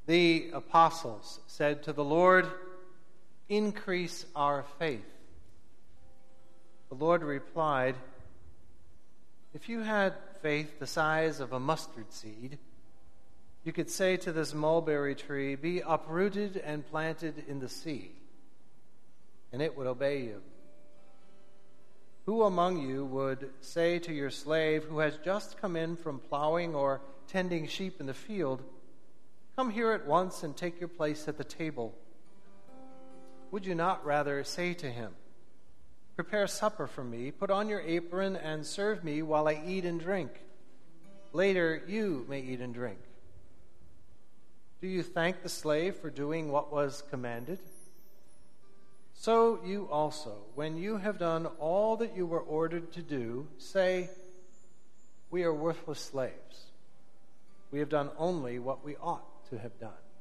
The apostles said to the Lord, "Increase our faith." The Lord replied, "If you had faith the size of a mustard seed, you could say to this mulberry tree, 'Be uprooted and planted in the sea,' and it would obey you. Who among you would say to your slave who has just come in from plowing or tending sheep in the field, 'Come here at once and take your place at the table'? Would you not rather say to him, 'Prepare supper for me, put on your apron, and serve me while I eat and drink. Later you may eat and drink'? Do you thank the slave for doing what was commanded? So you also, when you have done all that you were ordered to do, say, 'We are worthless slaves. We have done only what we ought to have done.'"